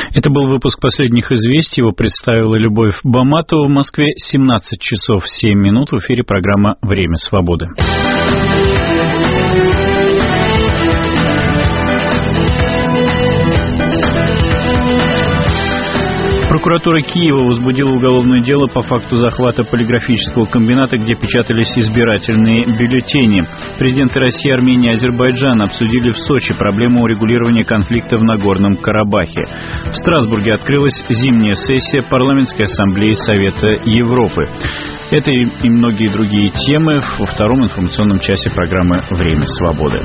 Это был выпуск последних известий. Его представила Любовь Баматова. В Москве 17 часов 7 минут. В эфире программа «Время свободы». Прокуратура Киева возбудила уголовное дело по факту захвата полиграфического комбината, где печатались избирательные бюллетени. Президенты России, Армении и Азербайджана обсудили в Сочи проблему урегулирования конфликта в Нагорном Карабахе. В Страсбурге открылась зимняя сессия Парламентской ассамблеи Совета Европы. Это и многие другие темы во втором информационном часе программы «Время свободы».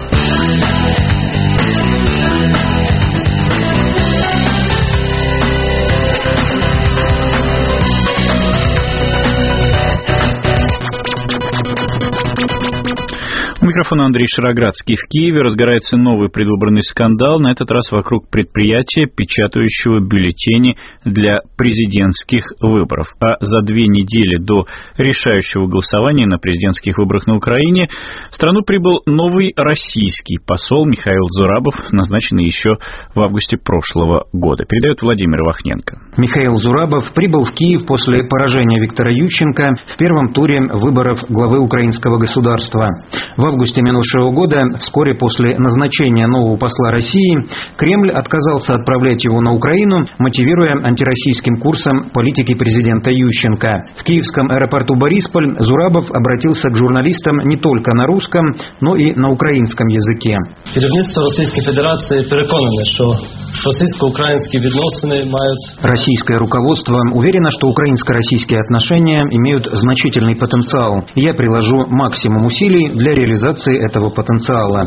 У микрофона Андрей Шароградский. В Киеве разгорается новый предвыборный скандал, на этот раз вокруг предприятия, печатающего бюллетени для президентских выборов. А за 2 недели до решающего голосования на президентских выборах на Украине в страну прибыл новый российский посол Михаил Зурабов, назначенный еще в августе прошлого года. Передает Владимир Вахненко. Михаил Зурабов прибыл в Киев после поражения Виктора Ющенко в первом туре выборов главы украинского государства. В августе минувшего года, вскоре после назначения нового посла России, Кремль отказался отправлять его на Украину, мотивируя антироссийским курсом политики президента Ющенко. В киевском аэропорту Борисполь Зурабов обратился к журналистам не только на русском, но и на украинском языке. Керівництво Російської Федерації переконане, що российско-украинские відносини мають... Российское руководство уверено, что украинско-российские отношения имеют значительный потенциал. Я приложу максимум усилий для реализации этого потенциала.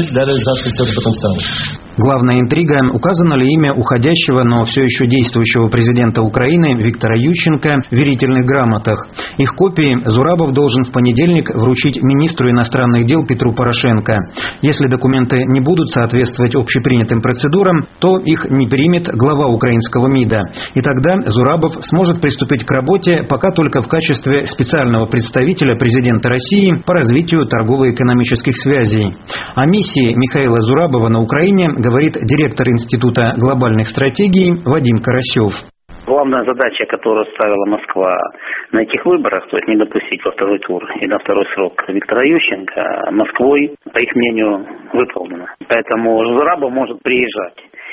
Главная интрига – указано ли имя уходящего, но все еще действующего президента Украины Виктора Ющенко в верительных грамотах. Их копии Зурабов должен в понедельник вручить министру иностранных дел Петру Порошенко. Если документы не будут соответствовать общепринятым процедурам, то их не примет глава украинского МИДа. И тогда Зурабов сможет приступить к работе пока только в качестве специального представителя президента России по развитию торгово-экономических связей. О миссии Михаила Зурабова на Украине говорит директор Института глобальных стратегий Вадим Карасев. Главная задача, которую ставила Москва на этих выборах, то есть не допустить во второй тур и на второй срок Виктора Ющенко, Москвой, по их мнению, выполнена. Поэтому Зурабов может приезжать.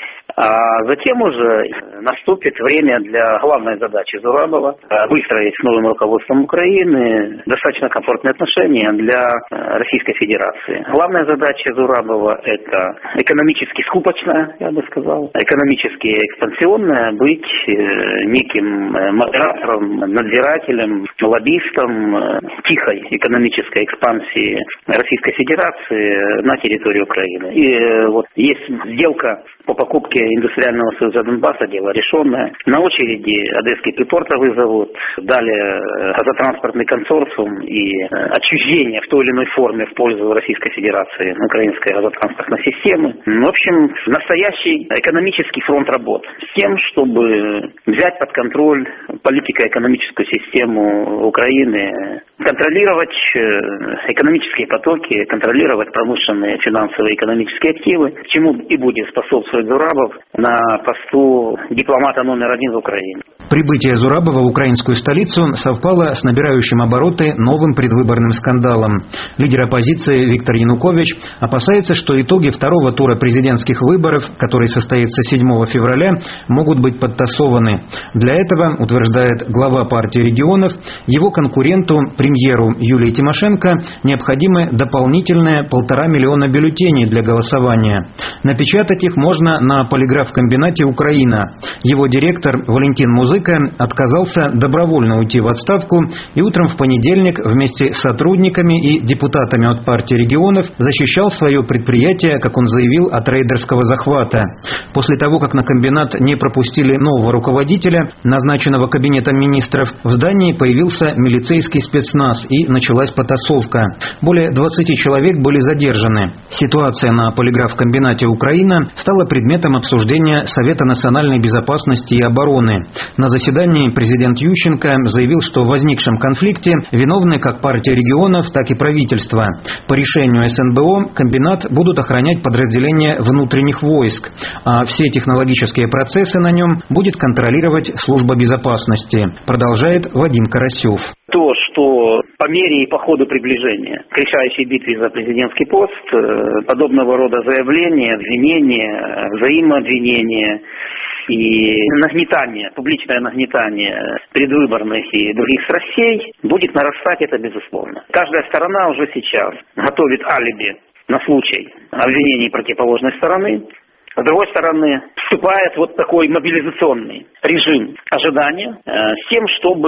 А затем уже наступит время для главной задачи Зурабова – выстроить с новым руководством Украины достаточно комфортные отношения для Российской Федерации. Главная задача Зурабова – это экономически скупочная, я бы сказал, экономически экспансионная, быть неким модератором, надзирателем, лоббистом тихой экономической экспансии Российской Федерации на территории Украины. И вот есть сделка по покупке индустриального союза Донбасса, дело решенное. На очереди Одесский припортовый завод, далее газотранспортный консорциум и отчуждение в той или иной форме в пользу Российской Федерации украинской газотранспортной системы. В общем, настоящий экономический фронт работ с тем, чтобы взять под контроль политико-экономическую систему Украины, контролировать экономические потоки, контролировать промышленные, финансовые, экономические активы, к чему и будет способствовать Зурабов на посту дипломата номер 1 в Украине. Прибытие Зурабова в украинскую столицу совпало с набирающим обороты новым предвыборным скандалом. Лидер оппозиции Виктор Янукович опасается, что итоги второго тура президентских выборов, который состоится 7 февраля, могут быть подтасованы. Для этого, утверждает глава партии регионов, его конкуренту, премьеру Юлии Тимошенко, необходимы дополнительные 1,5 миллиона бюллетеней для голосования. Напечатать их можно на полиграфкомбинате «Украина». Его директор Валентин Музыка отказался добровольно уйти в отставку и утром в понедельник вместе с сотрудниками и депутатами от партии регионов защищал свое предприятие, как он заявил, от рейдерского захвата. После того, как на комбинат не пропустили нового руководителя, назначенного кабинетом министров, в здании появился милицейский спецназ и началась потасовка. Более 20 человек были задержаны. Ситуация на полиграфкомбинате «Украина» стала предметом обсуждения обсуждения Совета национальной безопасности и обороны. На заседании президент Ющенко заявил, что в возникшем конфликте виновны как партия регионов, так и правительство. По решению СНБО комбинат будут охранять подразделения внутренних войск, а все технологические процессы на нем будет контролировать служба безопасности, продолжает Вадим Карасев. То, что по мере и по ходу приближения к решающей битве за президентский пост, подобного рода заявления, обвинения, взаимообвинения и нагнетание, публичное нагнетание предвыборных и других страстей будет нарастать, это безусловно. Каждая сторона уже сейчас готовит алиби на случай обвинений противоположной стороны. С другой стороны, вступает вот такой мобилизационный режим ожидания с тем, чтобы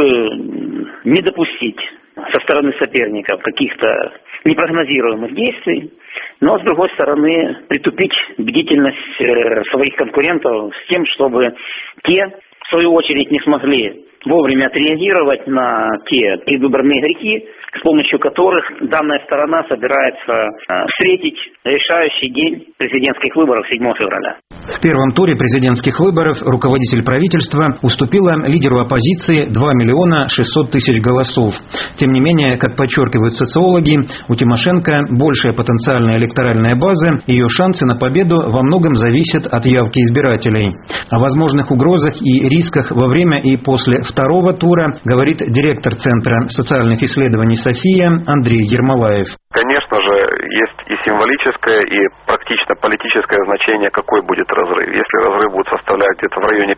не допустить со стороны соперников каких-то непрогнозируемых действий, но, с другой стороны, притупить бдительность своих конкурентов с тем, чтобы те, в свою очередь, не смогли вовремя отреагировать на те предвыборные грехи, с помощью которых данная сторона собирается встретить решающий день президентских выборов 7 февраля. В первом туре президентских выборов руководитель правительства уступила лидеру оппозиции 2 миллиона 600 тысяч голосов. Тем не менее, как подчеркивают социологи, у Тимошенко большая потенциальная электоральная база, ее шансы на победу во многом зависят от явки избирателей. О возможных угрозах и рисках во время и после второго тура говорит директор Центра социальных исследований «София» Андрей Ермолаев. Конечно же, есть и символическое, и практично политическое значение, какой будет разрыв. Если разрыв будет составлять где-то в районе 5%,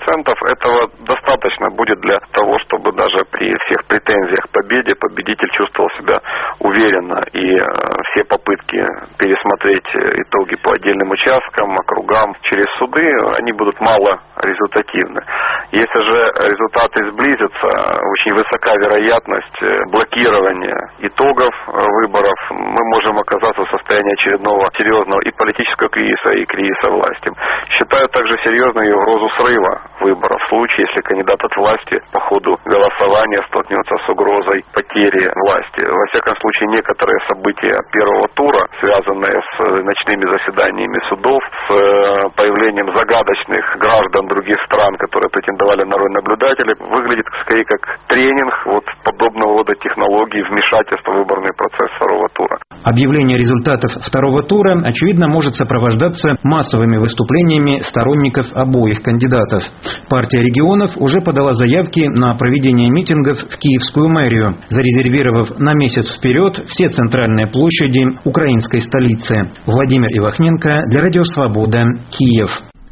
этого достаточно будет для того, чтобы даже при всех претензиях к победе победитель чувствовал себя уверенно. И все попытки пересмотреть итоги по отдельным участкам, округам через суды, они будут мало результативны. Если же результаты сблизятся, очень высока вероятность блокирования итогов выборов. Мы можем оказаться в состоянии очередного серьезного и политического кризиса, и кризиса власти. Считаю также серьезной и угрозу срыва выборов в случае, если кандидат от власти по ходу голосования столкнется с угрозой потери власти. Во всяком случае, некоторые события первого тура, связанные с ночными заседаниями судов, с появлением загадочных граждан других стран, которые претендовали на роль наблюдателей, выглядит скорее как тренинг вот подобного рода технологий вмешательства в выборный процесс второго тура. Объявление результатов второго тура, очевидно, может сопровождаться массовыми выступлениями сторонников обоих кандидатов. Партия регионов уже подала заявки на проведение митингов в Киевскую мэрию, зарезервировав на месяц вперед все центральные площади украинской столицы. Владимир Ивахненко для Радио Свобода, Киев.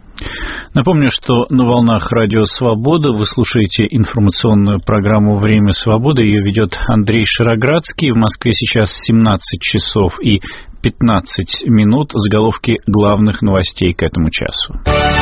Напомню, что на волнах Радио Свобода вы слушаете информационную программу «Время свободы». Ее ведет Андрей Шароградский. В Москве сейчас 17 часов и 15 минут. Заголовки главных новостей к этому часу.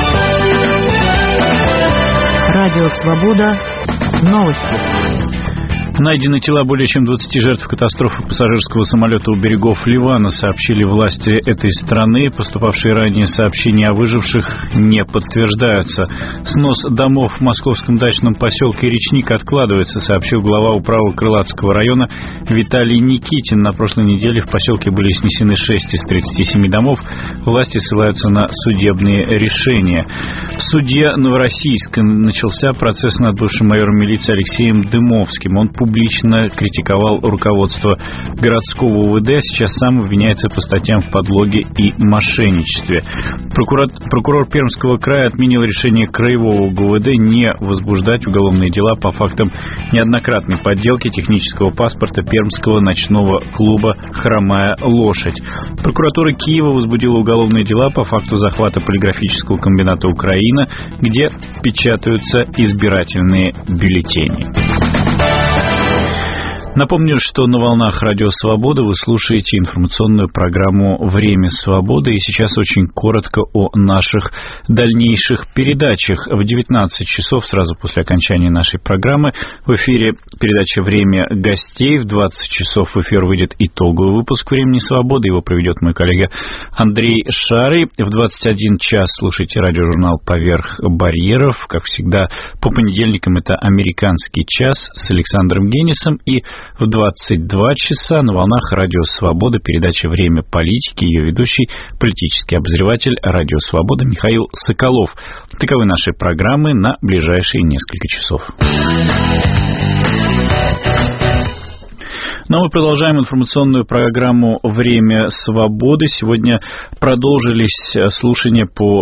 Радио Свобода. Новости. Найдены тела более чем 20 жертв катастрофы пассажирского самолета у берегов Ливана, сообщили власти этой страны. Поступавшие ранее сообщения о выживших не подтверждаются. Снос домов в московском дачном поселке Речник откладывается, сообщил глава управы Крылатского района Виталий Никитин. На прошлой неделе в поселке были снесены 6 из 37 домов. Власти ссылаются на судебные решения. В суде Новороссийска начался процесс над бывшим майором милиции Алексеем Дымовским. Он публично критиковал руководство городского УВД, а сейчас сам обвиняется по статьям в подлоге и мошенничестве. Прокурор Пермского края отменил решение краевого ГУВД не возбуждать уголовные дела по фактам неоднократной подделки технического паспорта пермского ночного клуба «Хромая лошадь». Прокуратура Киева возбудила уголовные дела по факту захвата полиграфического комбината «Украина», где печатаются избирательные бюллетени. Напомню, что на волнах Радио Свобода вы слушаете информационную программу «Время свободы». И сейчас очень коротко о наших дальнейших передачах. В 19 часов, сразу после окончания нашей программы, в эфире передача «Время гостей». В 20 часов в эфир выйдет итоговый выпуск «Времени свободы». Его проведет мой коллега Андрей Шарый. В 21 час слушайте радиожурнал «Поверх барьеров». Как всегда, по понедельникам это «Американский час» с Александром Генисом. И в 22 часа на волнах Радио Свобода, передача «Время политики», ее ведущий политический обозреватель Радио Свобода Михаил Соколов. Таковы наши программы на ближайшие несколько часов. Но мы продолжаем информационную программу «Время свободы». Сегодня продолжились слушания по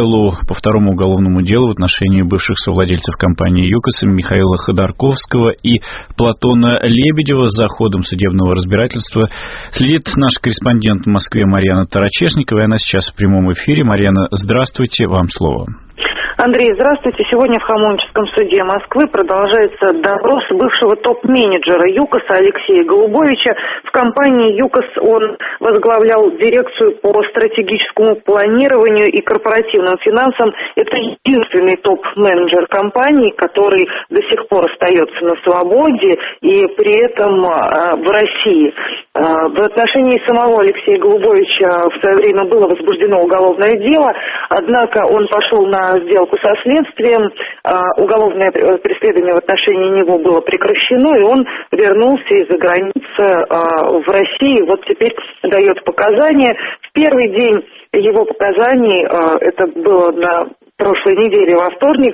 второму уголовному делу в отношении бывших совладельцев компании «ЮКОС» Михаила Ходорковского и Платона Лебедева. За ходом судебного разбирательства следит наш корреспондент в Москве Марьяна Тарачешникова, и она сейчас в прямом эфире. Марьяна, здравствуйте, вам слово. Андрей, здравствуйте. Сегодня в Хамовническом суде Москвы продолжается допрос бывшего топ-менеджера ЮКОСа Алексея Голубовича. В компании ЮКОС он возглавлял дирекцию по стратегическому планированию и корпоративным финансам. Это единственный топ-менеджер компании, который до сих пор остается на свободе и при этом в России. В отношении самого Алексея Голубовича в свое время было возбуждено уголовное дело, однако он пошел на сделку со следствием, уголовное преследование в отношении него было прекращено, и он вернулся из-за границы в Россию. Вот теперь дает показания. В первый день его показаний, это было на прошлой неделе, во вторник,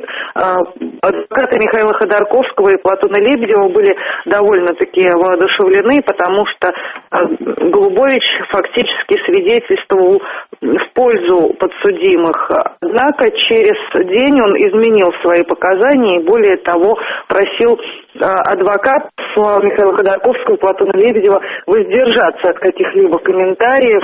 адвокаты Михаила Ходорковского и Платона Лебедева были довольно-таки воодушевлены, потому что Голубович фактически свидетельствовал в пользу подсудимых. Однако через день он изменил свои показания и, более того, просил адвокатов Михаила Ходорковского и Платона Лебедева воздержаться от каких-либо комментариев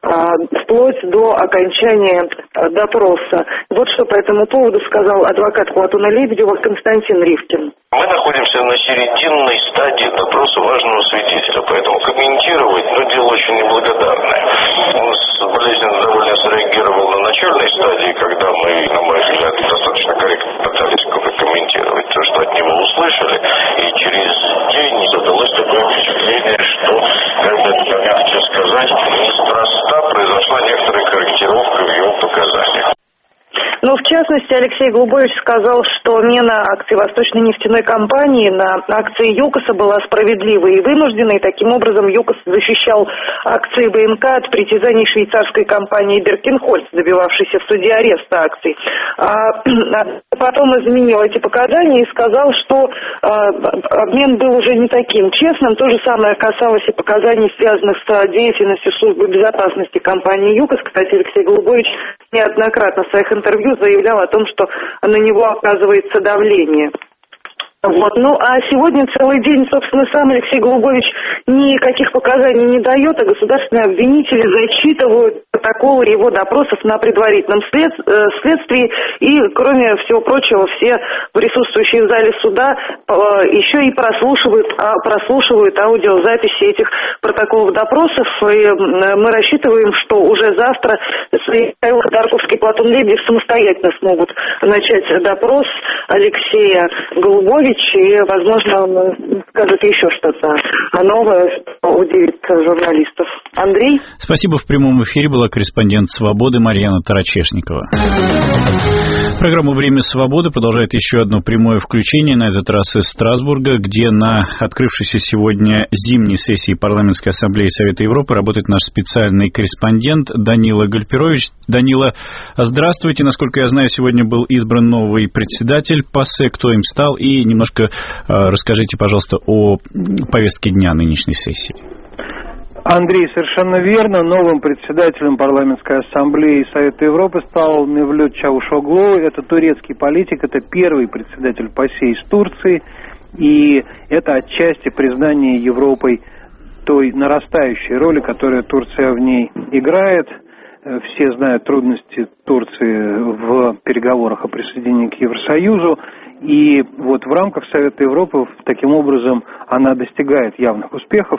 вплоть до окончания допроса. Вот что по этому поводу сказал адвокат Платона Лебедева Константин Ривкин. Мы находимся на серединной стадии допроса важного свидетеля, поэтому комментировать, дело очень неблагодарное. Он болезненно довольно среагировал на начальной стадии, когда мы, на мой взгляд, достаточно корректно пытались комментировать то, что от него услышали, и через день создалось такое впечатление, что, как бы это мягче сказать, неспроста произошла некоторая корректировка в его показаниях. Но, в частности, Алексей Голубович сказал, что мена акций Восточной нефтяной компании на акции ЮКОСа была справедливой и вынужденной. Таким образом, ЮКОС защищал акции БНК от притязаний швейцарской компании Биркенхольц, добивавшейся в суде ареста акций. Потом изменил эти показания и сказал, что обмен был уже не таким честным. То же самое касалось и показаний, связанных с деятельностью службы безопасности компании ЮКОС. Кстати, Алексей Голубович неоднократно в своих интервью заявлял о том, что на него оказывается давление. Вот. А сегодня целый день, собственно, сам Алексей Голубович никаких показаний не дает, а государственные обвинители зачитывают протоколы его допросов на предварительном следствии. И, кроме всего прочего, все присутствующие в зале суда еще и прослушивают аудиозаписи этих протоколов допросов. И мы рассчитываем, что уже завтра Михаил Ходорковский и Платон Лебедев самостоятельно смогут начать допрос Алексея Голубовича. И, возможно, он скажет еще что-то новое, что удивит журналистов. Андрей? Спасибо. В прямом эфире была корреспондент «Свободы» Марьяна Тарачешникова. Программа «Время свободы» продолжает еще одно прямое включение, на этот раз из Страсбурга, где на открывшейся сегодня зимней сессии Парламентской ассамблеи Совета Европы работает наш специальный корреспондент Данила Гальперович. Данила, здравствуйте. Насколько я знаю, сегодня был избран новый председатель ПАСЕ. Кто им стал? И немножко расскажите, пожалуйста, о повестке дня нынешней сессии. Андрей, совершенно верно. Новым председателем Парламентской ассамблеи Совета Европы стал Мевлют Чавушоглу. Это турецкий политик, это первый председатель ПАСЕ из Турции. И это отчасти признание Европой той нарастающей роли, которую Турция в ней играет. Все знают трудности Турции в переговорах о присоединении к Евросоюзу. И вот в рамках Совета Европы таким образом она достигает явных успехов.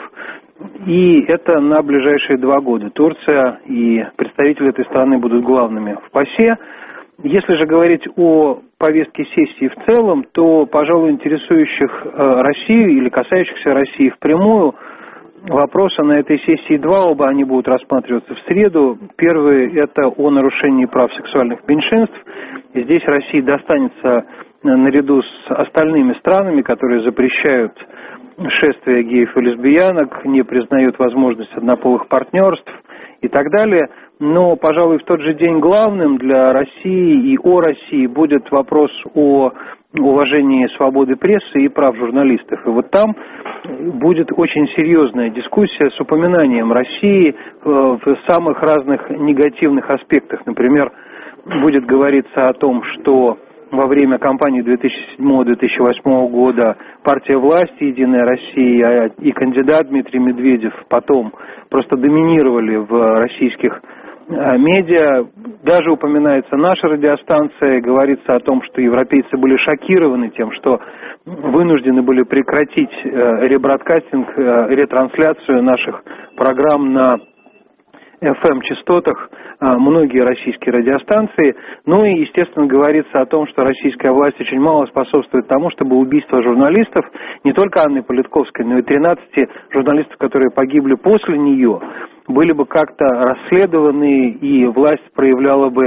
И это на ближайшие 2 года. Турция и представители этой страны будут главными в ПАСЕ. Если же говорить о повестке сессии в целом, то, пожалуй, интересующих Россию или касающихся России впрямую вопросы на этой сессии 2, оба они будут рассматриваться в среду. Первый – это о нарушении прав сексуальных меньшинств. И здесь России достанется наряду с остальными странами, которые запрещают шествия геев и лесбиянок, не признают возможность однополых партнерств и так далее. Но, пожалуй, в тот же день главным для России и о России будет вопрос о уважении свободы прессы и прав журналистов. И вот там будет очень серьезная дискуссия с упоминанием России в самых разных негативных аспектах. Например, будет говориться о том, что во время кампании 2007-2008 года партия власти «Единая Россия» и кандидат Дмитрий Медведев потом просто доминировали в российских медиа. Даже упоминается наша радиостанция, говорится о том, что европейцы были шокированы тем, что вынуждены были прекратить ребродкастинг, ретрансляцию наших программ на FM-частотах, многие российские радиостанции. Ну и, естественно, говорится о том, что российская власть очень мало способствует тому, чтобы убийство журналистов, не только Анны Политковской, но и 13 журналистов, которые погибли после нее, были бы как-то расследованы, и власть проявляла бы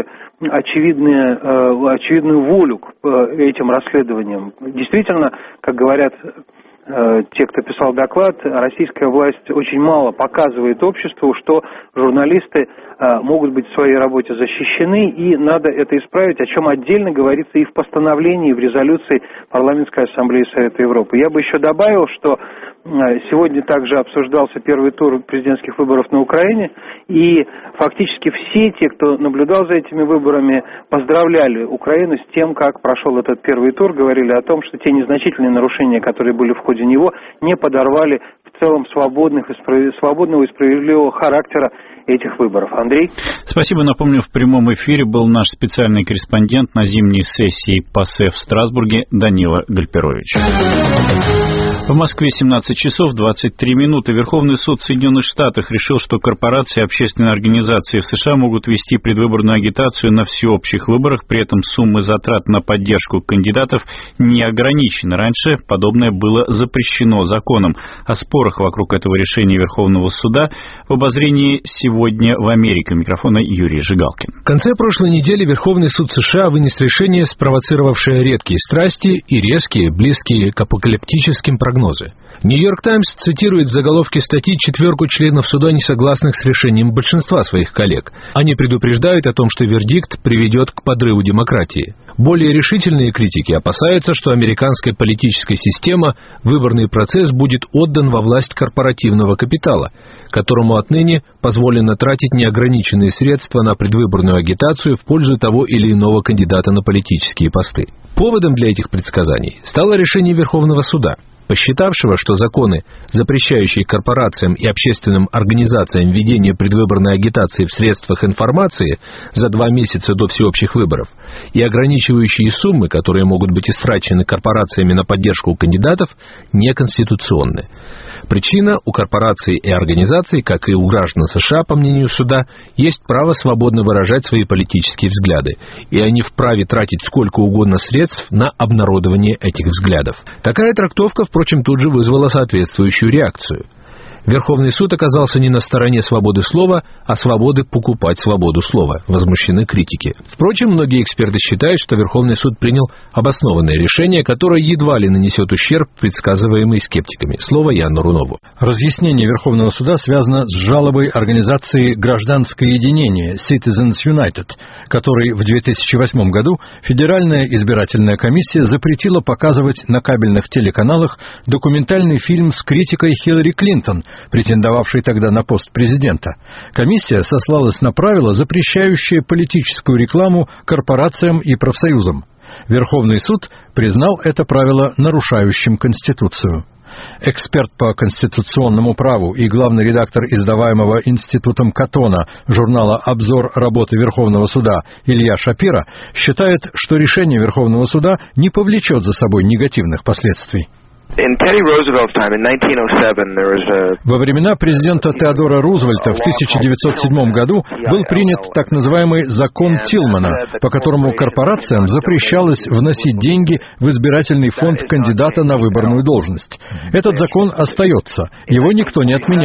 очевидную волю к этим расследованиям. Действительно, как говорят те, кто писал доклад, российская власть очень мало показывает обществу, что журналисты могут быть в своей работе защищены, и надо это исправить, о чем отдельно говорится и в постановлении, и в резолюции Парламентской ассамблеи Совета Европы. Я бы еще добавил, что сегодня также обсуждался первый тур президентских выборов на Украине, и фактически все те, кто наблюдал за этими выборами, поздравляли Украину с тем, как прошел этот первый тур, говорили о том, что те незначительные нарушения, которые были в ходе него, не подорвали в целом свободного и справедливого характера этих выборов. Андрей? Спасибо. Напомню, в прямом эфире был наш специальный корреспондент на зимней сессии ПАСЕ в Страсбурге Данила Гальперович. В Москве 17 часов 23 минуты. Верховный суд Соединенных Штатов решил, что корпорации и общественные организации в США могут вести предвыборную агитацию на всеобщих выборах, при этом суммы затрат на поддержку кандидатов не ограничены. Раньше подобное было запрещено законом. О спорах вокруг этого решения Верховного суда в обозрении сегодня в Америке. Микрофона Юрий Жигалкин. В конце прошлой недели Верховный суд США вынес решение, спровоцировавшее редкие страсти и резкие, близкие к апокалиптическим прогнозы. «Нью-Йорк Таймс» цитирует в заголовке статьи 4 членов суда, не согласных с решением большинства своих коллег. Они предупреждают о том, что вердикт приведет к подрыву демократии. Более решительные критики опасаются, что американская политическая система, выборный процесс будет отдан во власть корпоративного капитала, которому отныне позволено тратить неограниченные средства на предвыборную агитацию в пользу того или иного кандидата на политические посты. Поводом для этих предсказаний стало решение Верховного суда, посчитавшего, что законы, запрещающие корпорациям и общественным организациям ведение предвыборной агитации в средствах информации за 2 месяца до всеобщих выборов, и ограничивающие суммы, которые могут быть истрачены корпорациями на поддержку кандидатов, неконституционны. Причина: у корпораций и организаций, как и у граждан США, по мнению суда, есть право свободно выражать свои политические взгляды, и они вправе тратить сколько угодно средств на обнародование этих взглядов. Такая трактовка, впрочем, тут же вызвала соответствующую реакцию. Верховный суд оказался не на стороне свободы слова, а свободы покупать свободу слова. Возмущены критики. Впрочем, многие эксперты считают, что Верховный суд принял обоснованное решение, которое едва ли нанесет ущерб, предсказываемый скептиками. Слово Яну Рунову. Разъяснение Верховного суда связано с жалобой организации «Гражданское единение» Citizens United, которой в 2008 году Федеральная избирательная комиссия запретила показывать на кабельных телеканалах документальный фильм с критикой Хиллари Клинтон, претендовавшей тогда на пост президента. Комиссия сослалась на правила, запрещающие политическую рекламу корпорациям и профсоюзам. Верховный суд признал это правило нарушающим Конституцию. Эксперт по конституционному праву и главный редактор издаваемого Институтом Каттона журнала «Обзор работы Верховного суда» Илья Шапира считает, что решение Верховного суда не повлечет за собой негативных последствий. Во времена президента Теодора Рузвельта в 1907 году был принят так называемый закон Тилмана, по которому корпорациям запрещалось вносить деньги в избирательный фонд кандидата на выборную должность. Этот закон остается, его никто не отменял.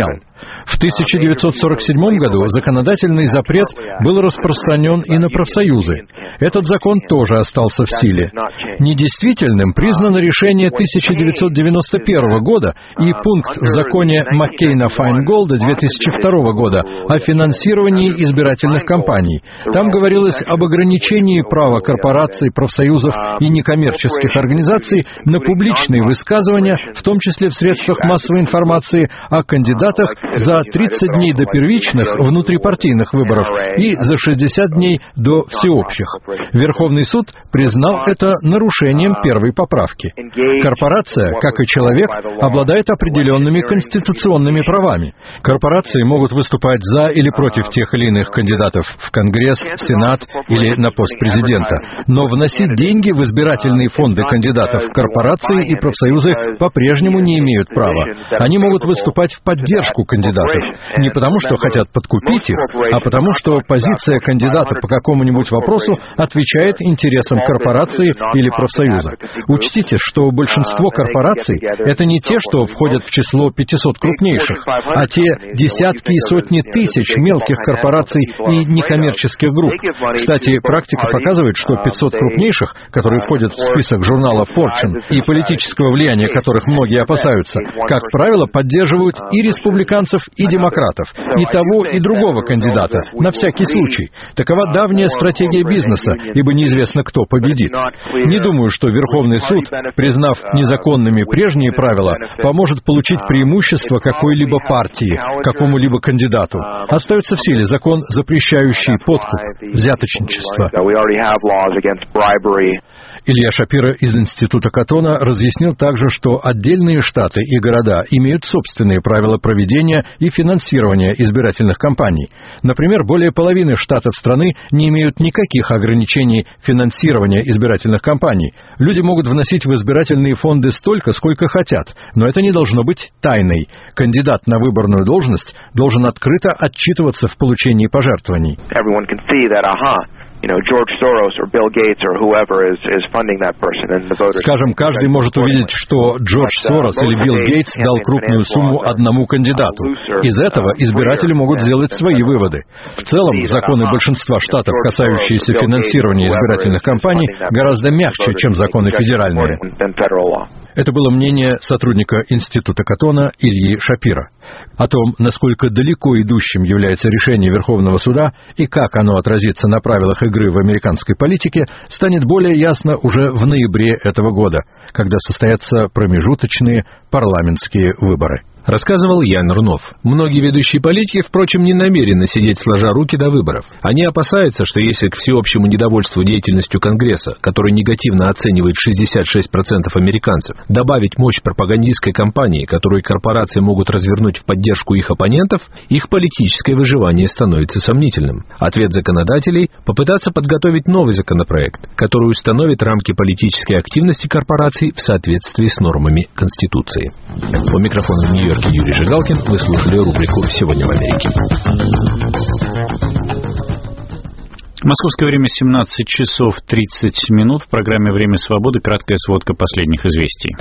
В 1947 году законодательный запрет был распространен и на профсоюзы. Этот закон тоже остался в силе. Недействительным признано решение 1991 года и пункт в законе Маккейна-Файнголда 2002 года о финансировании избирательных кампаний. Там говорилось об ограничении права корпораций, профсоюзов и некоммерческих организаций на публичные высказывания, в том числе в средствах массовой информации о кандидатах за 30 дней до первичных внутрипартийных выборов и за 60 дней до всеобщих. Верховный суд признал это нарушением первой поправки. Корпорация, как и человек, обладает определенными конституционными правами. Корпорации могут выступать за или против тех или иных кандидатов в Конгресс, в Сенат или на пост президента. Но вносить деньги в избирательные фонды кандидатов корпорации и профсоюзы по-прежнему не имеют права. Они могут выступать в поддержку кандидатов. Не потому, что хотят подкупить их, а потому, что позиция кандидата по какому-нибудь вопросу отвечает интересам корпорации или профсоюза. Учтите, что большинство корпораций — это не те, что входят в число 500 крупнейших, а те десятки и сотни тысяч мелких корпораций и некоммерческих групп. Кстати, практика показывает, что 500 крупнейших, которые входят в список журнала Fortune и политического влияния которых многие опасаются, как правило, поддерживают и республиканцев, и демократов, и того, и другого кандидата, на всякий случай. Такова давняя стратегия бизнеса, ибо неизвестно, кто победит. Не думаю, что Верховный суд, признав незаконными прежние правила, поможет получить преимущество какой-либо партии, какому-либо кандидату. Остается в силе закон, запрещающий подкуп, взяточничество. Илья Шапира из Института Каттона разъяснил также, что отдельные штаты и города имеют собственные правила проведения и финансирования избирательных кампаний. Например, более половины штатов страны не имеют никаких ограничений финансирования избирательных кампаний. Люди могут вносить в избирательные фонды столько, сколько хотят, но это не должно быть тайной. Кандидат на выборную должность должен открыто отчитываться в получении пожертвований. Скажем, каждый может увидеть, что Джордж Сорос или Билл Гейтс дал крупную сумму одному кандидату. Из этого избиратели могут сделать свои выводы. В целом, законы большинства штатов, касающиеся финансирования избирательных кампаний, гораздо мягче, чем законы федеральные. Это было мнение сотрудника Института Каттона Ильи Шапира. О том, насколько далеко идущим является решение Верховного суда и как оно отразится на правилах игры в американской политике, станет более ясно уже в ноябре этого года, когда состоятся промежуточные парламентские выборы. Рассказывал Ян Рунов. Многие ведущие политики, впрочем, не намерены сидеть сложа руки до выборов. Они опасаются, что если к всеобщему недовольству деятельностью Конгресса, который негативно оценивает 66% американцев, добавить мощь пропагандистской кампании, которую корпорации могут развернуть в поддержку их оппонентов, их политическое выживание становится сомнительным. Ответ законодателей – попытаться подготовить новый законопроект, который установит рамки политической активности корпораций в соответствии с нормами Конституции. У микрофона в Нью-Йорке Юрий Жигалкин. Вы слушали рубрику «Сегодня в Америке». Московское время 17 часов 30 минут. В программе «Время свободы» краткая сводка последних известий.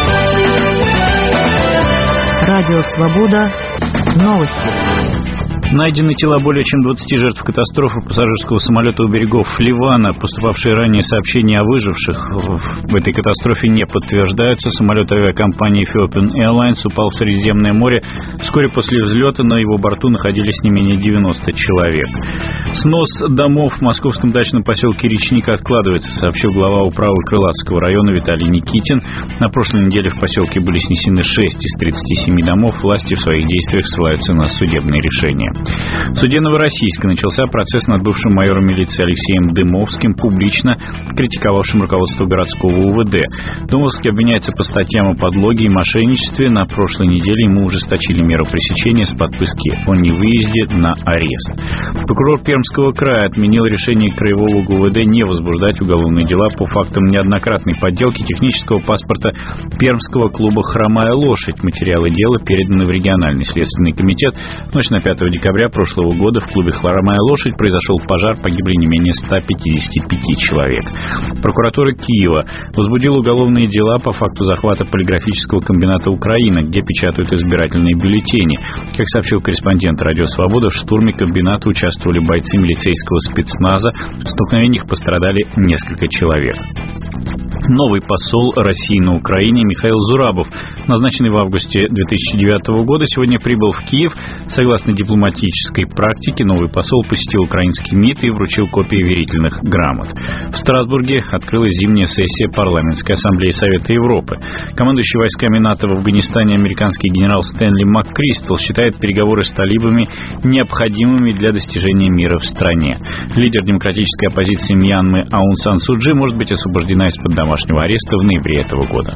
Радио «Свобода». Новости. Найдены тела более чем 20 жертв катастрофы пассажирского самолета у берегов Ливана. Поступавшие ранее сообщения о выживших в этой катастрофе не подтверждаются. Самолет авиакомпании Ethiopian Airlines упал в Средиземное море. Вскоре после взлета на его борту находились не менее 90 человек. Снос домов в московском дачном поселке Речник откладывается, сообщил глава управы Крылатского района Виталий Никитин. На прошлой неделе в поселке были снесены 6 из 37 домов. Власти в своих действиях ссылаются на судебные решения. В суде Новороссийска начался процесс над бывшим майором милиции Алексеем Дымовским, публично критиковавшим руководство городского УВД. Дымовский обвиняется по статьям о подлоге и мошенничестве. На прошлой неделе ему ужесточили меру пресечения с подписки о невыезде на арест. Прокурор Пермского края отменил решение краевого ГУВД не возбуждать уголовные дела по фактам неоднократной подделки технического паспорта Пермского клуба «Хромая лошадь». Материалы дела переданы в региональный следственный комитет. В ночь на 5 декабря декабря прошлого года в клубе «Хромая лошадь» произошел пожар, погибли не менее 155 человек. Прокуратура Киева возбудила уголовные дела по факту захвата полиграфического комбината «Украина», где печатают избирательные бюллетени. Как сообщил корреспондент «Радио Свобода», в штурме комбината участвовали бойцы милицейского спецназа. В столкновениях пострадали несколько человек. Новый посол России на Украине Михаил Зурабов, назначенный в августе 2009 года, сегодня прибыл в Киев. Согласно дипломатической практике, новый посол посетил украинский МИД и вручил копии верительных грамот. В Страсбурге открылась зимняя сессия Парламентской ассамблеи Совета Европы. Командующий войсками НАТО в Афганистане американский генерал Стэнли МакКристал считает переговоры с талибами необходимыми для достижения мира в стране. Лидер демократической оппозиции Мьянмы Аун Сан Су Чжи может быть освобождена из-под домашнего ареста в ноябре этого года.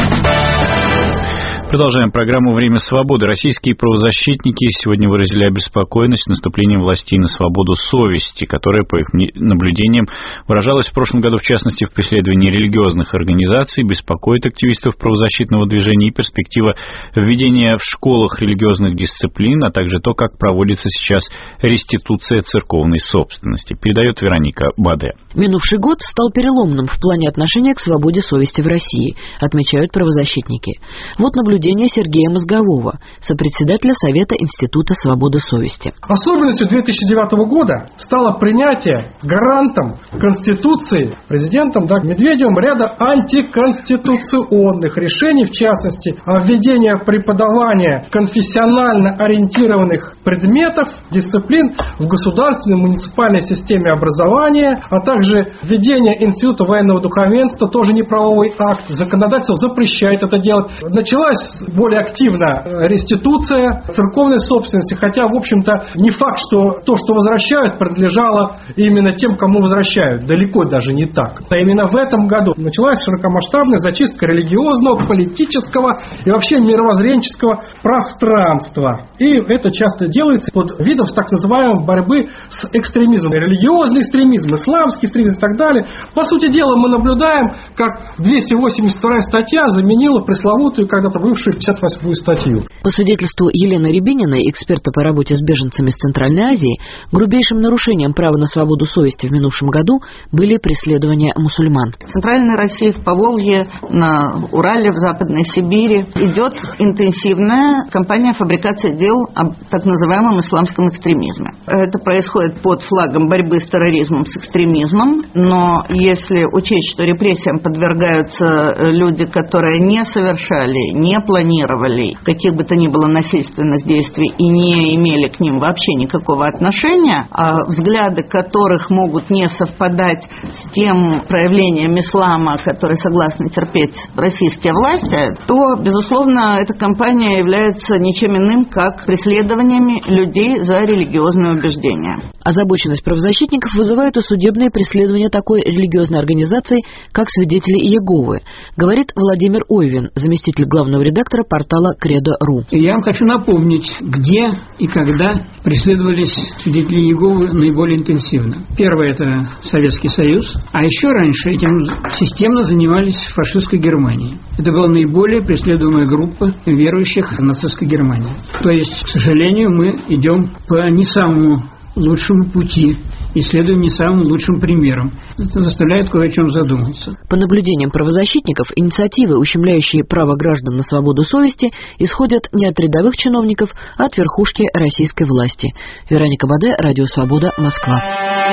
Продолжаем программу «Время свободы». Российские правозащитники сегодня выразили обеспокоенность наступлением властей на свободу совести, которая, по их наблюдениям, выражалась в прошлом году, в частности, в преследовании религиозных организаций, беспокоит активистов правозащитного движения и перспектива введения в школах религиозных дисциплин, а также то, как проводится сейчас реституция церковной собственности. Передает Вероника Баде. Минувший год стал переломным в плане отношения к свободе совести в России, отмечают правозащитники. Вот наблюдение Сергея Мозгового, сопредседателя Совета Института свободы совести. Особенностью 2009 года стало принятие гарантом Конституции президентом Медведевым ряда антиконституционных решений, в частности, о введении преподавания конфессионально ориентированных предметов, дисциплин в государственной и муниципальной системе образования, а также введение Института военного духовенства, тоже неправовой акт. Законодательство запрещает это делать. Началась более активно реституция церковной собственности, хотя, в общем-то, не факт, что то, что возвращают, принадлежало именно тем, кому возвращают. Далеко даже не так. А именно в этом году началась широкомасштабная зачистка религиозного, политического и вообще мировоззренческого пространства. И это часто делается под видом так называемой борьбы с экстремизмом. Религиозный экстремизм, исламский экстремизм и так далее. По сути дела, мы наблюдаем, как 282 статья заменила пресловутую когда-то бывшую 58-ю статью. По свидетельству Елены Рябининой, эксперта по работе с беженцами из Центральной Азии, грубейшим нарушением права на свободу совести в минувшем году были преследования мусульман. В Центральной России, в Поволжье, на Урале, в Западной Сибири идет интенсивная кампания фабрикации дел о так называемом исламском экстремизме. Это происходит под флагом борьбы с терроризмом, с экстремизмом, но если учесть, что репрессиям подвергаются люди, которые не совершали, не планировали каких бы то ни было насильственных действий и не имели к ним вообще никакого отношения, а взгляды которых могут не совпадать с тем проявлением ислама, который согласны терпеть российские власти, то, безусловно, эта кампания является ничем иным, как преследованиями людей за религиозные убеждения. Озабоченность правозащитников вызывает и судебные преследования такой религиозной организации, как «Свидетели Иеговы», говорит Владимир Ойвин, заместитель главного редактора портала Кредо.ру. Я вам хочу напомнить, где и когда преследовались свидетели Иеговы наиболее интенсивно. Первое – это Советский Союз, а еще раньше этим системно занимались в фашистской Германии. Это была наиболее преследуемая группа верующих в нацистской Германии. То есть, к сожалению, мы идем по не самому лучшему пути и следуем не самым лучшим примером. Это заставляет кое о чем задуматься. По наблюдениям правозащитников, инициативы, ущемляющие право граждан на свободу совести, исходят не от рядовых чиновников, а от верхушки российской власти. Вероника Баде, Радио Свобода, Москва.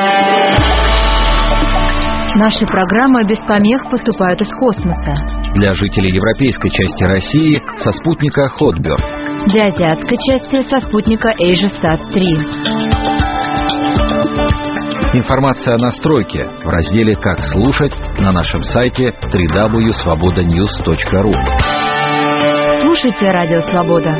Наши программы без помех поступают из космоса. Для жителей европейской части России со спутника Hotbird. Для азиатской части со спутника AsiaSat-3. Информация о настройке в разделе «Как слушать» на нашем сайте www.svobodanews.ru. Слушайте Радио Свобода.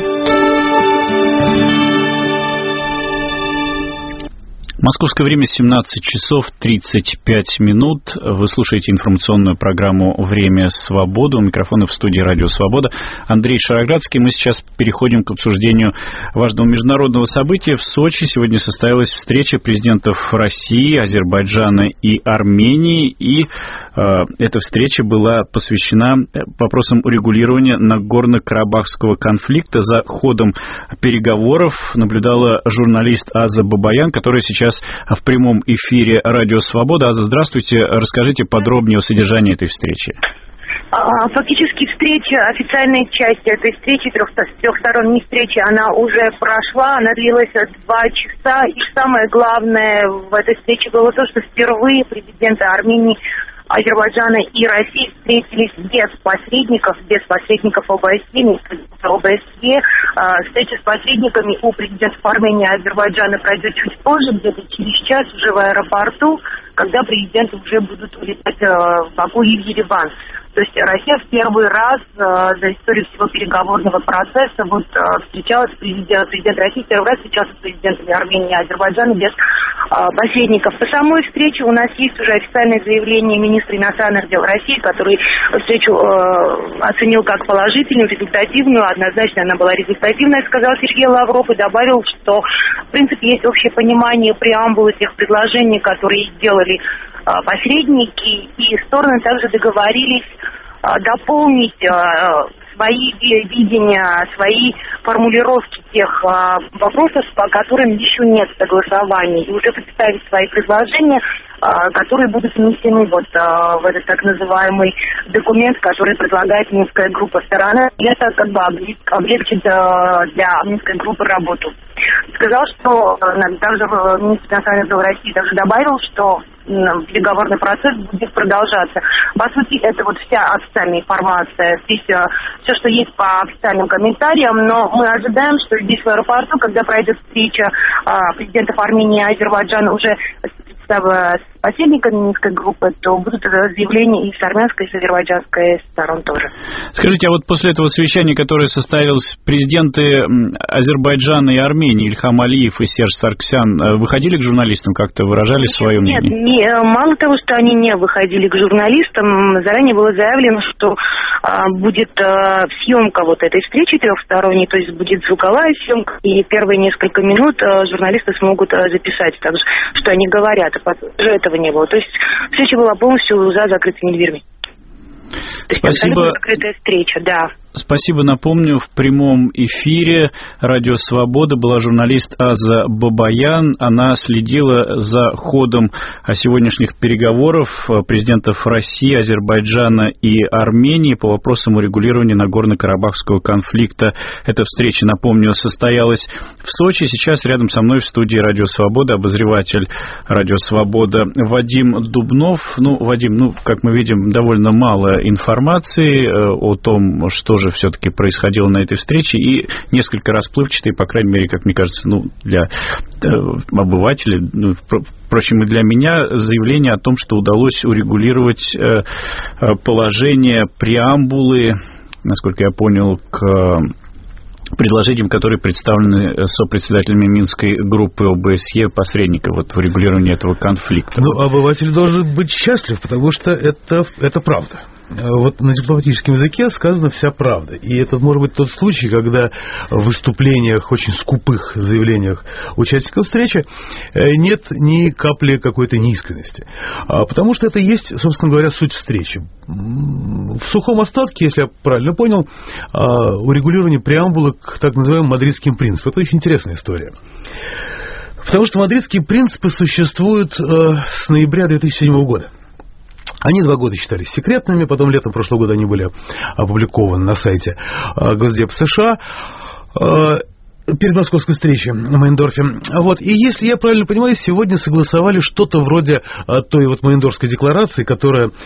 Московское время 17 часов 35 минут. Вы слушаете информационную программу «Время свободы». У микрофона в студии «Радио Свобода» Андрей Шароградский. Мы сейчас переходим к обсуждению важного международного события. В Сочи сегодня состоялась встреча президентов России, Азербайджана и Армении. И эта встреча была посвящена вопросам урегулирования Нагорно-Карабахского конфликта. За ходом переговоров наблюдала журналист Аза Бабаян, которая сейчас в прямом эфире «Радио Свобода». Аза, здравствуйте. Расскажите подробнее о содержании этой встречи. Фактически официальная часть этой встречи, трехсторонней встречи, она уже прошла, она длилась 2 часа. И самое главное в этой встрече было то, что впервые президенты Армении, Азербайджана и России встретились без посредников ОБСЕ. Встреча с посредниками у президентов Армении и Азербайджана пройдет чуть позже, где-то через час уже в аэропорту, когда президенты уже будут улетать в Баку и в Ереван. То есть Россия в первый раз за историю всего переговорного процесса встречалась президент России в первый раз встречался с президентами Армении и Азербайджана без посредников. По самой встрече у нас есть уже официальное заявление министра иностранных дел России, который встречу оценил как положительную, результативную. Однозначно она была результативная, сказал Сергей Лавров, и добавил, что в принципе есть общее понимание преамбулы тех предложений, которые сделали посредники, и стороны также договорились дополнить свои видения, свои формулировки тех вопросов, по которым еще нет согласований, и уже представить свои предложения, которые будут внесены в этот так называемый документ, который предлагает Минская группа сторона. И это облегчит для Минской группы работу. Сказал, что также министр иностранных дел России также добавил, что переговорный процесс будет продолжаться. По сути, это вся официальная информация. Здесь все, что есть по официальным комментариям, но мы ожидаем, что здесь в аэропорту, когда пройдет встреча президентов Армении и Азербайджана уже с посредниками Минской группы, то будут заявления и с армянской, и с азербайджанской сторон тоже. Скажите, а после этого совещания, которое состоялось, президенты Азербайджана и Армении Ильхам Алиев и Серж Сарксян выходили к журналистам, как-то выражали свое мнение? Нет, мало того, что они не выходили к журналистам, заранее было заявлено, что будет съемка этой встречи трехсторонней, то есть будет звуковая съемка, и первые несколько минут журналисты смогут записать также, что они говорят, а потом уже этого не было. То есть встреча была полностью за закрытыми дверьми. Спасибо. Закрытая встреча, да. Спасибо. Напомню, в прямом эфире «Радио Свобода» была журналист Аза Бабаян. Она следила за ходом сегодняшних переговоров президентов России, Азербайджана и Армении по вопросам урегулирования Нагорно-Карабахского конфликта. Эта встреча, напомню, состоялась в Сочи. Сейчас рядом со мной в студии «Радио Свобода» обозреватель «Радио Свобода» Вадим Дубнов. Вадим, как мы видим, довольно мало информации о том, что же все-таки происходило на этой встрече, и несколько расплывчатые, по крайней мере, как мне кажется, для обывателей, впрочем, и для меня, заявление о том, что удалось урегулировать положение преамбулы, насколько я понял, к предложениям, которые представлены сопредседателями Минской группы ОБСЕ, посредника в регулировании этого конфликта. Обыватель должен быть счастлив, потому что это правда. На дипломатическом языке сказана вся правда. И это может быть тот случай, когда в выступлениях, очень скупых заявлениях участников встречи нет ни капли какой-то неискренности. Потому что это есть, собственно говоря, суть встречи. В сухом остатке, если я правильно понял, урегулирование преамбулы к так называемым мадридским принципам. Это очень интересная история. Потому что мадридские принципы существуют с ноября 2007 года. Они 2 года считались секретными, потом летом прошлого года они были опубликованы на сайте Госдепа США перед московской встречей в Майндорфе. И если я правильно понимаю, сегодня согласовали что-то вроде той Майндорфской декларации, в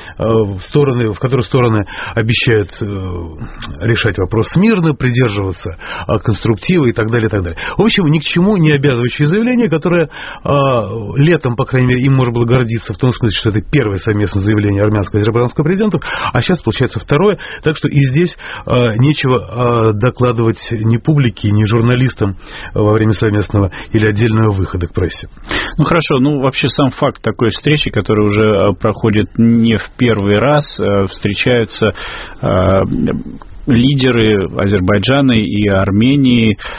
которой стороны обещают решать вопрос мирно, придерживаться конструктива и так далее, и так далее. В общем, ни к чему не обязывающее заявление, которое летом, по крайней мере, им можно было гордиться в том смысле, что это первое совместное заявление армянского и азербайджанского президентов, а сейчас, получается, второе. Так что и здесь нечего докладывать ни публике, ни журналистам во время совместного или отдельного выхода к прессе. Хорошо, вообще сам факт такой встречи, которая уже проходит не в первый раз, встречаются лидеры Азербайджана и Армении.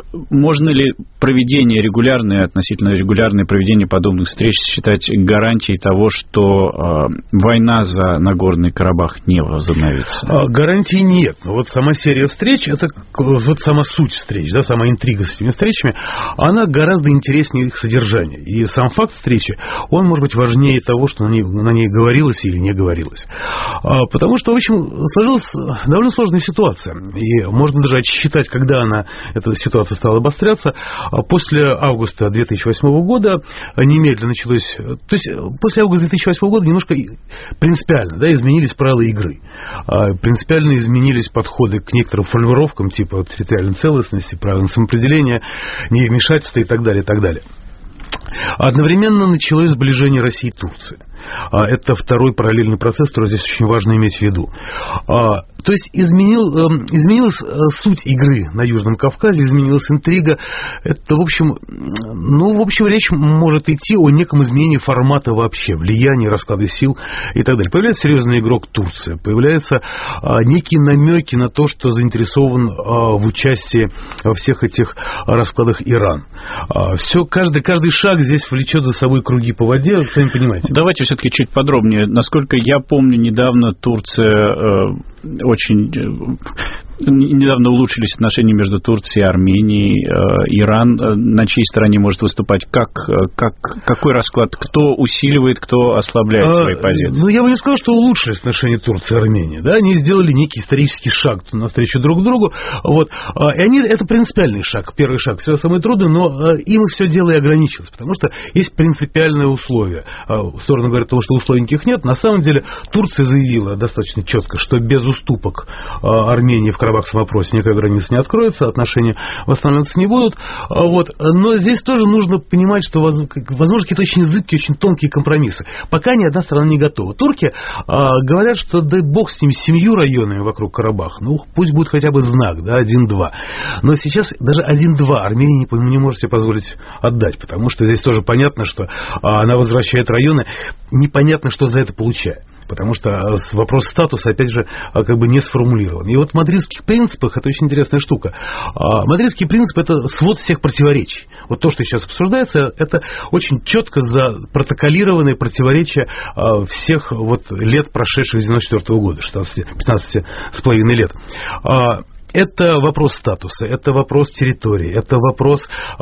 можно ли относительно регулярное проведение подобных встреч считать гарантией того, что война за Нагорный Карабах не возобновится? Гарантий нет. Вот сама серия встреч, это вот сама суть встреч, да, сама интрига с этими встречами, она гораздо интереснее их содержания. И сам факт встречи, он может быть важнее того, что на ней говорилось или не говорилось. Потому что, в общем, сложилась довольно сложная ситуация. И можно даже отсчитать, когда эта ситуация стала обостряться. После августа 2008 года немедленно началось... То есть после августа 2008 года немножко принципиально, да, изменились правила игры. Принципиально изменились подходы к некоторым формулировкам, типа территориальной целостности, правильного самоопределения, невмешательства и так далее, и так далее. Одновременно началось сближение России и Турции. Это второй параллельный процесс, который здесь очень важно иметь в виду. То есть изменилась суть игры на Южном Кавказе, изменилась интрига. Это, в общем, речь может идти о неком изменении формата вообще, влияния, расклада сил и так далее. Появляется серьезный игрок Турция, появляются некие намеки на то, что заинтересован в участии во всех этих раскладах Иран. Каждый шаг здесь влечет за собой круги по воде, сами понимаете. Давайте все-таки чуть подробнее. Насколько я помню, недавно Турция недавно улучшились отношения между Турцией и Арменией. Иран на чьей стороне может выступать? Какой расклад? Кто усиливает, кто ослабляет свои позиции? Я бы не сказал, что улучшились отношения Турции и Армении. Да? Они сделали некий исторический шаг навстречу друг другу. Вот. И это принципиальный шаг, первый шаг. Все самое трудное, но им все дело и ограничилось. Потому что есть принципиальное условие. Стороны говорят, что условий никаких нет. На самом деле Турция заявила достаточно четко, что без уступок Армении в карабахском вопросе никакой границы не откроется, отношения восстанавливаться не будут. Вот. Но здесь тоже нужно понимать, что возможны какие-то очень зыбкие, очень тонкие компромиссы. Пока ни одна сторона не готова. Турки говорят, что дай бог с ними, 7 районами вокруг Карабаха. Пусть будет хотя бы знак, да, 1-2. Но сейчас даже 1-2 Армения не может себе позволить отдать, потому что здесь тоже понятно, что она возвращает районы, непонятно, что за это получает. Потому что вопрос статуса, опять же, не сформулирован. И вот в мадридских принципах, это очень интересная штука. Мадридский принцип – это свод всех противоречий. Вот то, что сейчас обсуждается, это очень четко запротоколированные противоречия всех лет, прошедших с 1994 года, 15,5 лет. Это вопрос статуса, это вопрос территории, это вопрос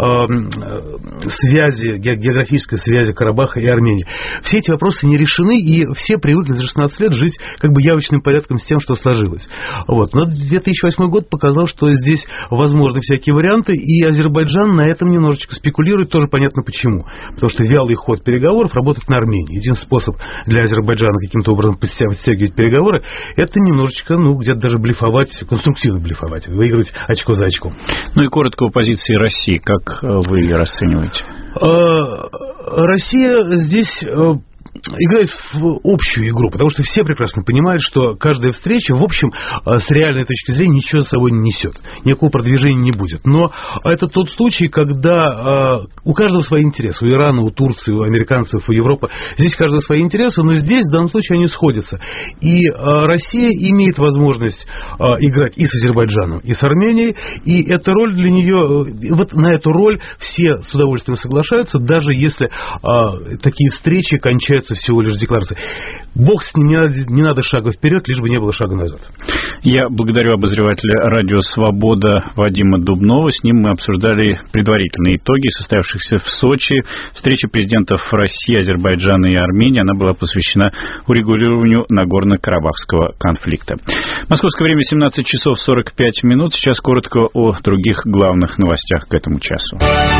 связи, географической связи Карабаха и Армении. Все эти вопросы не решены, и все привыкли за 16 лет жить явочным порядком с тем, что сложилось. Вот. Но 2008 год показал, что здесь возможны всякие варианты, и Азербайджан на этом немножечко спекулирует, тоже понятно почему. Потому что вялый ход переговоров работает на Армении. Единственный способ для Азербайджана каким-то образом подтягивать переговоры, это немножечко, где-то даже блефовать, конструктивно блефовать. Выигрывать очко за очком. И коротко о позиции России. Как вы ее расцениваете? Россия здесь играет в общую игру, потому что все прекрасно понимают, что каждая встреча, в общем, с реальной точки зрения ничего с собой не несет. Никакого продвижения не будет. Но это тот случай, когда у каждого свои интересы. У Ирана, у Турции, у американцев, у Европы. Здесь каждого свои интересы, но здесь, в данном случае, они сходятся. И Россия имеет возможность играть и с Азербайджаном, и с Арменией. И эта роль для нее, на эту роль все с удовольствием соглашаются, даже если такие встречи кончаются всего лишь декларацией. Бог с ним, не надо шага вперед, лишь бы не было шага назад. Я благодарю обозревателя «Радио Свобода» Вадима Дубнова. С ним мы обсуждали предварительные итоги состоявшихся в Сочи встречи президентов России, Азербайджана и Армении. Она была посвящена урегулированию Нагорно-Карабахского конфликта. Московское время 17 часов 45 минут. Сейчас коротко о других главных новостях к этому часу.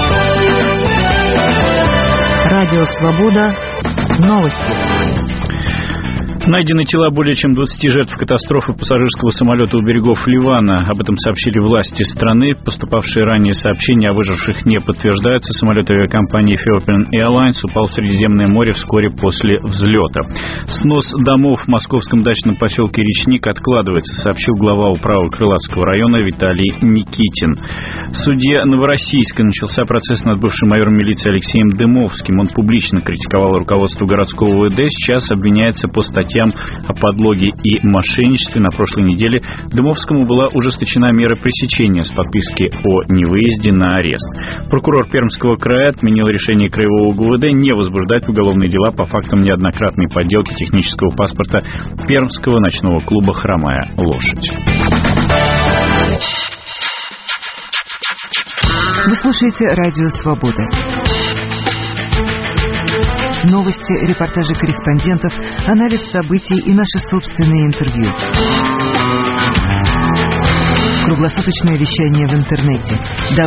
Радио Свобода. Новости. Найдены тела более чем 20 жертв катастрофы пассажирского самолета у берегов Ливана. Об этом сообщили власти страны. Поступавшие ранее сообщения о выживших не подтверждаются. Самолет авиакомпании Ethiopian Airlines упал в Средиземное море вскоре после взлета. Снос домов в московском дачном поселке Речник откладывается, сообщил глава управы Крылатского района Виталий Никитин. В суде Новороссийска начался процесс над бывшим майором милиции Алексеем Дымовским. Он публично критиковал руководство городского УВД, сейчас обвиняется по статье статьям о подлоге и мошенничестве на прошлой неделе Дымовскому была ужесточена мера пресечения с подписки о невыезде на арест. Прокурор Пермского края отменил решение Краевого ГУВД не возбуждать уголовные дела по фактам неоднократной подделки технического паспорта пермского ночного клуба «Хромая лошадь». Вы слушаете Радио Свобода. Новости, репортажи корреспондентов, анализ событий и наши собственные интервью. Круглосуточное вещание в интернете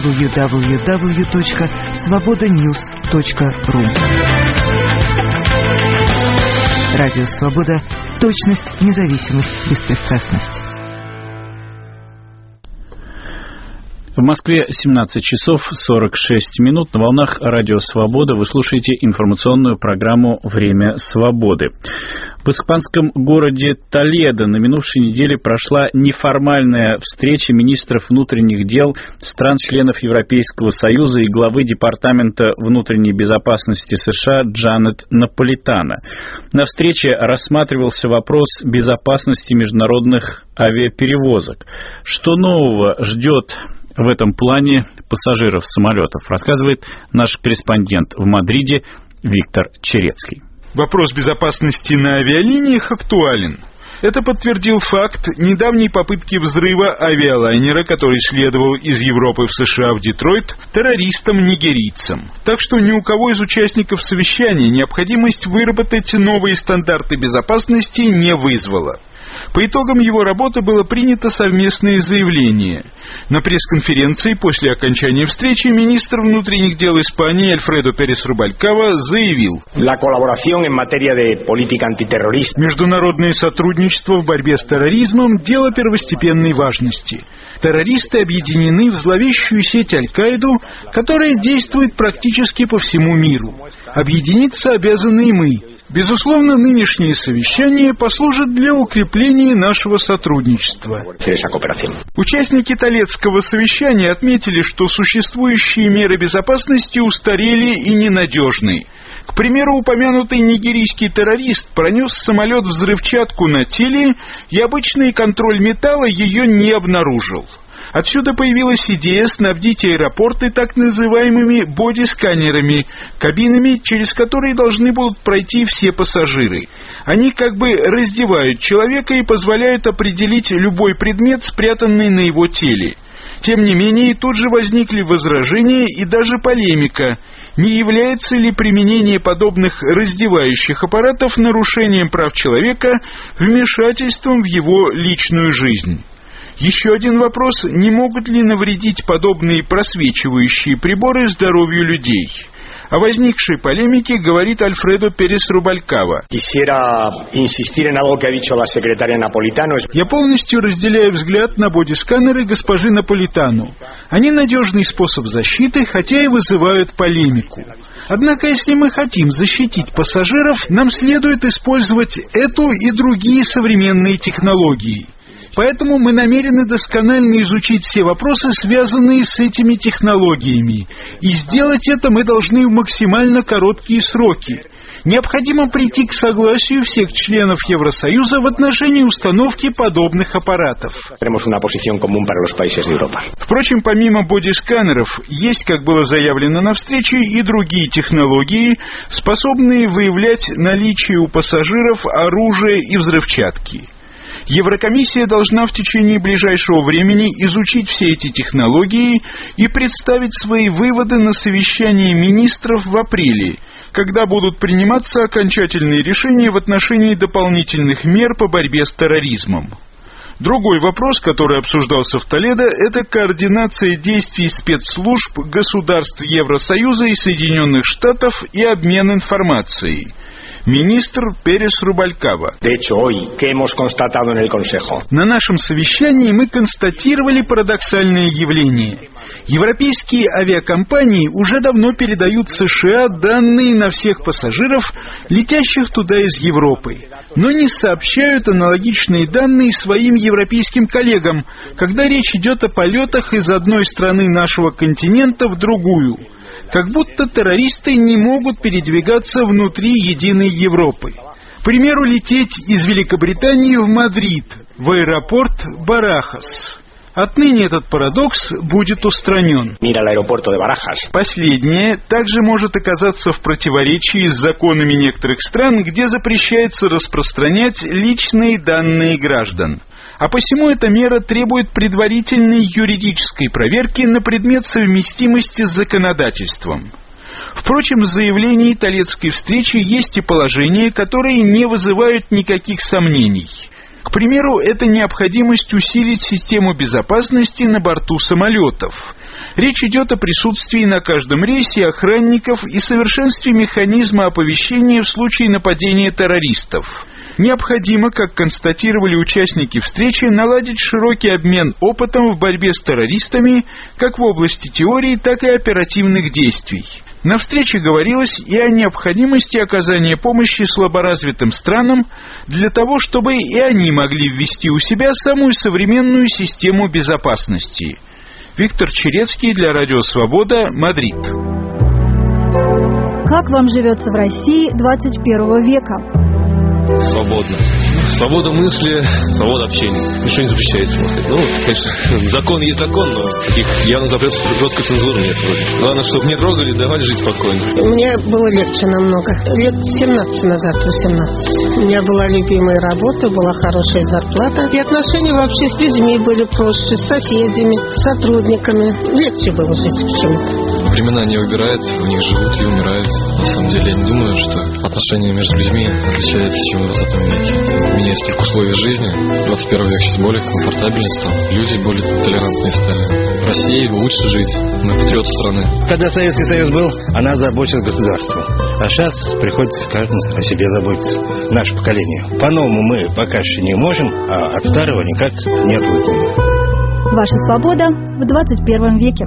www.svobodanews.ru. Радио Свобода. Точность, независимость, беспристрастность. В Москве 17 часов 46 минут. На волнах Радио Свобода вы слушаете информационную программу «Время свободы». В испанском городе Толедо на минувшей неделе прошла неформальная встреча министров внутренних дел стран-членов Европейского Союза и главы Департамента внутренней безопасности США Джанет Наполитано. На встрече рассматривался вопрос безопасности международных авиаперевозок. Что нового ждет в этом плане пассажиров самолетов, рассказывает наш корреспондент в Мадриде Виктор Черецкий. Вопрос безопасности на авиалиниях актуален. Это подтвердил факт недавней попытки взрыва авиалайнера, который следовал из Европы в США в Детройт, террористам-нигерийцам. Так что ни у кого из участников совещания необходимость выработать новые стандарты безопасности не вызвала. По итогам его работы было принято совместное заявление. На пресс-конференции после окончания встречи министр внутренних дел Испании Альфредо Перес Рубалькава заявил: международное сотрудничество в борьбе с терроризмом – дело первостепенной важности. Террористы объединены в зловещую сеть Аль-Каиду, которая действует практически по всему миру. Объединиться обязаны и мы. Безусловно, нынешнее совещание послужит для укрепления нашего сотрудничества. Участники Толедского совещания отметили, что существующие меры безопасности устарели и ненадежны. К примеру, упомянутый нигерийский террорист пронес в самолет взрывчатку на теле, и обычный контроль металла ее не обнаружил. Отсюда появилась идея снабдить аэропорты так называемыми боди-сканерами, кабинами, через которые должны будут пройти все пассажиры. Они как бы раздевают человека и позволяют определить любой предмет, спрятанный на его теле. Тем не менее, тут же возникли возражения и даже полемика. Не является ли применение подобных раздевающих аппаратов нарушением прав человека, вмешательством в его личную жизнь? Еще один вопрос: не могут ли навредить подобные просвечивающие приборы здоровью людей? О возникшей полемике говорит Альфредо Перес Рубалькава. Я полностью разделяю взгляд на бодисканеры госпожи Наполитано. Они надежный способ защиты, хотя и вызывают полемику. Однако, если мы хотим защитить пассажиров, нам следует использовать эту и другие современные технологии. Поэтому мы намерены досконально изучить все вопросы, связанные с этими технологиями. И сделать это мы должны в максимально короткие сроки. Необходимо прийти к согласию всех членов Евросоюза в отношении установки подобных аппаратов. Впрочем, помимо бодисканеров, есть, как было заявлено на встрече, и другие технологии, способные выявлять наличие у пассажиров оружия и взрывчатки. Еврокомиссия должна в течение ближайшего времени изучить все эти технологии и представить свои выводы на совещании министров в апреле, когда будут приниматься окончательные решения в отношении дополнительных мер по борьбе с терроризмом. Другой вопрос, который обсуждался в Толедо, это координация действий спецслужб государств Евросоюза и Соединенных Штатов и обмен информацией. Министр Перес Рубалькава. На нашем совещании мы констатировали парадоксальное явление. Европейские авиакомпании уже давно передают США данные на всех пассажиров, летящих туда из Европы, но не сообщают аналогичные данные своим европейским коллегам, когда речь идет о полетах из одной страны нашего континента в другую. Как будто террористы не могут передвигаться внутри единой Европы. К примеру, лететь из Великобритании в Мадрид, в аэропорт Барахас. Отныне этот парадокс будет устранен. Последнее также может оказаться в противоречии с законами некоторых стран, где запрещается распространять личные данные граждан. А посему эта мера требует предварительной юридической проверки на предмет совместимости с законодательством. Впрочем, в заявлении Толедской встречи есть и положения, которые не вызывают никаких сомнений. К примеру, это необходимость усилить систему безопасности на борту самолетов. Речь идет о присутствии на каждом рейсе охранников и совершенстве механизма оповещения в случае нападения террористов. Необходимо, как констатировали участники встречи, наладить широкий обмен опытом в борьбе с террористами как в области теории, так и оперативных действий. На встрече говорилось и о необходимости оказания помощи слаборазвитым странам для того, чтобы и они могли ввести у себя самую современную систему безопасности. Виктор Черецкий для Радио Свобода, Мадрид. Как вам живется в России 21 века? Свободно. Свобода мысли, свобода общения. Ничего не запрещается, можно сказать. Ну, конечно, закон есть закон, но таких явных запретов жесткой цензуры нет вроде. Главное, чтобы не трогали, давали жить спокойно. Мне было легче намного. Лет 17 назад, 18. У меня была любимая работа, была хорошая зарплата. И отношения вообще с людьми были проще, с соседями, с сотрудниками. Легче было жить почему-то. Времена не выбирают, в них живут и умирают. На самом деле, я не думаю, что отношения между людьми отличаются, чем в 20 веке. Меняются только условия жизни. 21 век сейчас более комфортабельный стал. Люди более толерантные стали. В России лучше жить. Мы патриоты страны. Когда Советский Союз был, она заботилась государством. А сейчас приходится каждому о себе заботиться. Наше поколение. По-новому мы пока еще не можем, а от старого никак не отвыкнем. Ваша свобода в 21 веке.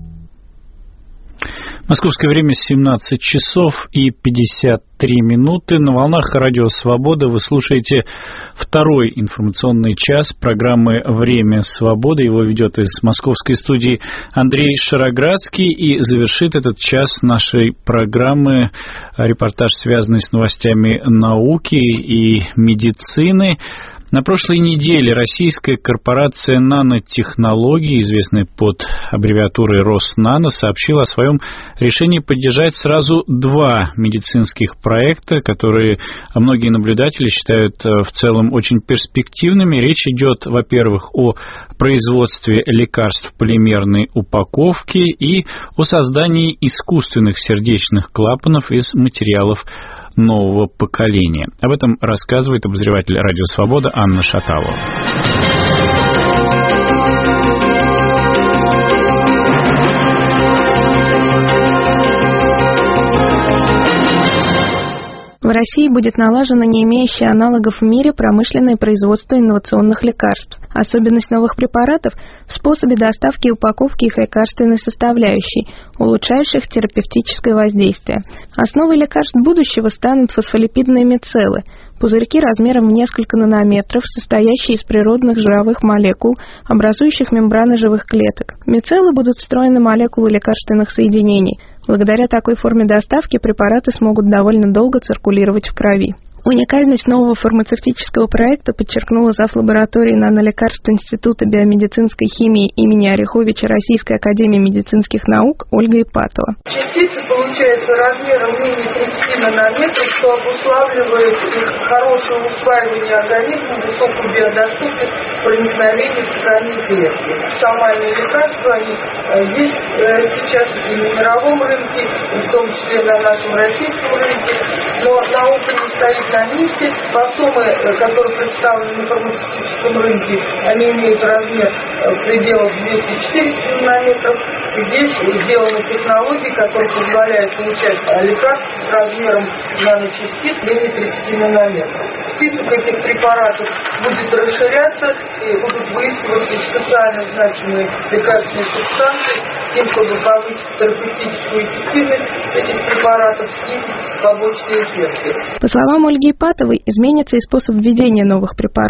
Московское время 17 часов и 53 минуты. На волнах Радио Свобода вы слушаете второй информационный час программы «Время свободы». Его ведет из московской студии Андрей Шароградский. И завершит этот час нашей программы репортаж, связанный с новостями науки и медицины. На прошлой неделе российская корпорация нанотехнологий, известная под аббревиатурой Роснано, сообщила о своем решении поддержать сразу два медицинских проекта, которые многие наблюдатели считают в целом очень перспективными. Речь идет, во-первых, о производстве лекарств в полимерной упаковке и о создании искусственных сердечных клапанов из материалов нового поколения. Об этом рассказывает обозреватель Радио Свобода Анна Шаталова. В России будет налажено не имеющее аналогов в мире промышленное производство инновационных лекарств. Особенность новых препаратов в способе доставки и упаковки их лекарственной составляющей, улучшающих терапевтическое воздействие. Основой лекарств будущего станут фосфолипидные мицеллы, пузырьки размером в несколько нанометров, состоящие из природных жировых молекул, образующих мембраны живых клеток. Мицеллы будут встроены в молекулы лекарственных соединений. Благодаря такой форме доставки препараты смогут довольно долго циркулировать в крови. Уникальность нового фармацевтического проекта подчеркнула зав. Лаборатории нанолекарств Института биомедицинской химии имени Ореховича Российской академии медицинских наук Ольга Ипатова. Частицы получаются размером менее 30 нанометров, что обуславливает их хорошее усваивание организма, высокую биодоступность, проникновение в ткани клетки. Самые лекарства они есть сейчас и на мировом рынке, и в том числе на нашем российском рынке, но наука не стоит на месте. Фасомы, которые представлены на фармацевтическом рынке, они имеют размер в пределах 240 нанометров. Здесь сделаны технологии, которые позволяют получать лекарства с размером наночастиц менее 30 нанометров. Список этих препаратов будет расширяться и будут выискиваться специально значимые лекарственные субстанции, тем, чтобы повысить терапевтическую эффективность этих препаратов, снизить побочные эффекты. По словам Ольги Ипатовой, изменится и способ введения новых препаратов.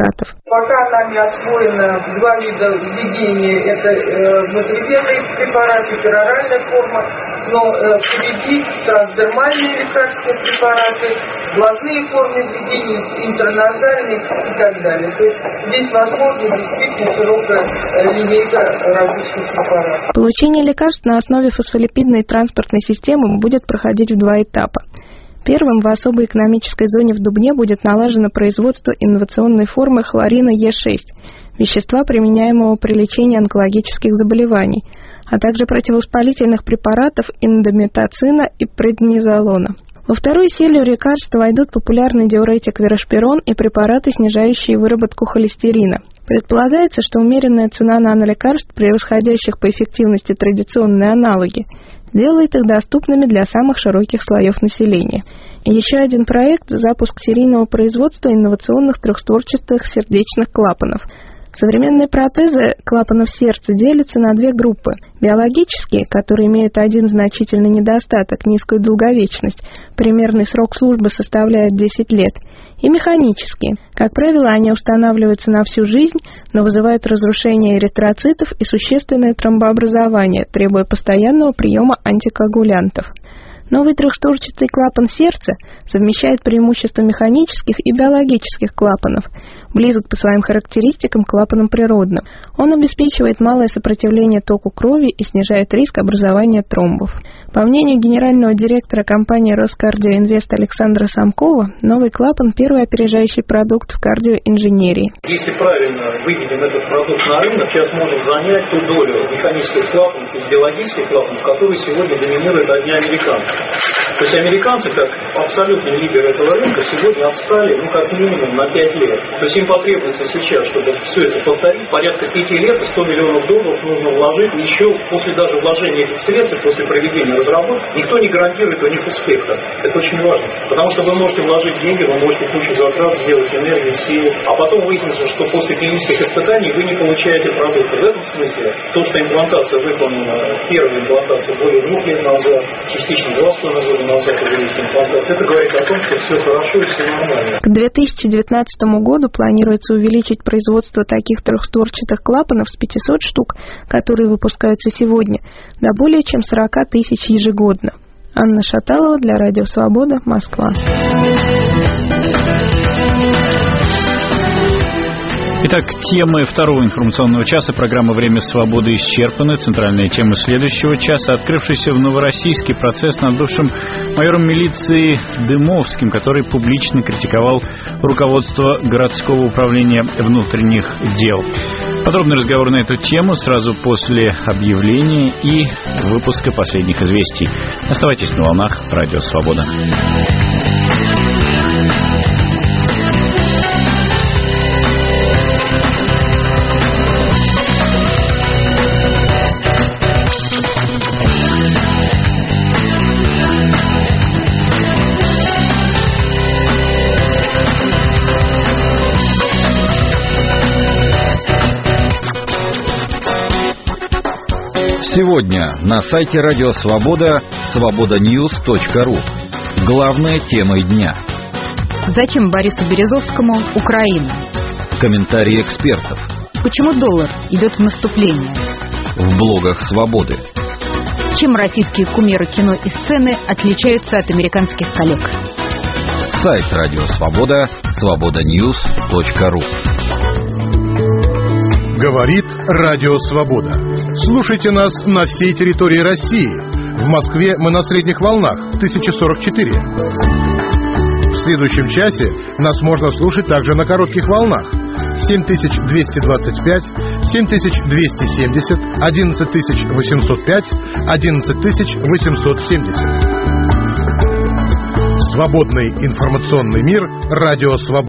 Пока нами освоено два вида введения. Это внутривенные препараты, пероральная форма, но впереди трансдермальные лекарственные препараты, глазные формы введения, интерназальные и так далее. То есть здесь возможно действительно широкая линейка различных препаратов. Получение лекарств на основе фосфолипидной транспортной системы будет проходить в два этапа. Первым в особой экономической зоне в Дубне будет налажено производство инновационной формы хлорина Е6, вещества, применяемого при лечении онкологических заболеваний, а также противовоспалительных препаратов индометацина и преднизолона. Во вторую серию лекарств войдут популярный диуретик верошпирон и препараты, снижающие выработку холестерина. Предполагается, что умеренная цена нанолекарств, превосходящих по эффективности традиционные аналоги, делает их доступными для самых широких слоев населения. И еще один проект – запуск серийного производства инновационных трехстворчатых сердечных клапанов. Современные протезы клапанов сердца делятся на две группы. Биологические, которые имеют один значительный недостаток – низкую долговечность, примерный срок службы составляет 10 лет, и механические. Как правило, они устанавливаются на всю жизнь, но вызывают разрушение эритроцитов и существенное тромбообразование, требуя постоянного приема антикоагулянтов. Новый трехстворчатый клапан сердца совмещает преимущества механических и биологических клапанов, близок по своим характеристикам к клапанам природным. Он обеспечивает малое сопротивление току крови и снижает риск образования тромбов. По мнению генерального директора компании «Роскардиоинвест» Александра Самкова, новый клапан – первый опережающий продукт в кардиоинженерии. Если правильно выведем этот продукт на рынок, сейчас можем занять ту долю механических клапанов и биологических клапанов, которые сегодня доминируют одни американцы. То есть американцы, как абсолютный лидер этого рынка, сегодня отстали, как минимум на 5 лет. То есть им потребуется сейчас, чтобы все это повторить, порядка 5 лет и $100 миллионов нужно вложить. И еще после даже вложения этих средств, после проведения разработки, никто не гарантирует у них успеха. Это очень важно. Потому что вы можете вложить деньги, вы можете кучу затрат сделать, энергию, силы, а потом выяснится, что после клинических испытаний вы не получаете продукты. В этом смысле то, что имплантация выполнена, первая имплантация более 2 лет назад, частично 2,5 года назад появилась имплантация, это говорит о том, что все хорошо и все нормально. К 2019 году планируется увеличить производство таких трехстворчатых клапанов с 500 штук, которые выпускаются сегодня, до более чем 40 тысяч ежегодно. Анна Шаталова для Радио Свобода, Москва. Итак, темы второго информационного часа программы «Время свободы» исчерпаны. Центральная тема следующего часа – открывшийся в Новороссийске процесс над бывшим майором милиции Дымовским, который публично критиковал руководство городского управления внутренних дел. Подробный разговор на эту тему сразу после объявления и выпуска последних известий. Оставайтесь на волнах Радио Свобода. Сегодня на сайте Радио Свобода свободаnews.ру. Главная тема дня. Зачем Борису Березовскому Украина? Комментарии экспертов. Почему доллар идет в наступление? В блогах Свободы. Чем российские кумиры кино и сцены отличаются от американских коллег? Сайт Радио Свобода свободаnews.ру. Говорит Радио Свобода. Слушайте нас на всей территории России. В Москве мы на средних волнах 1044. В следующем часе нас можно слушать также на коротких волнах 7225, 7270, 11805, 11870. Свободный информационный мир. Радио Свобода.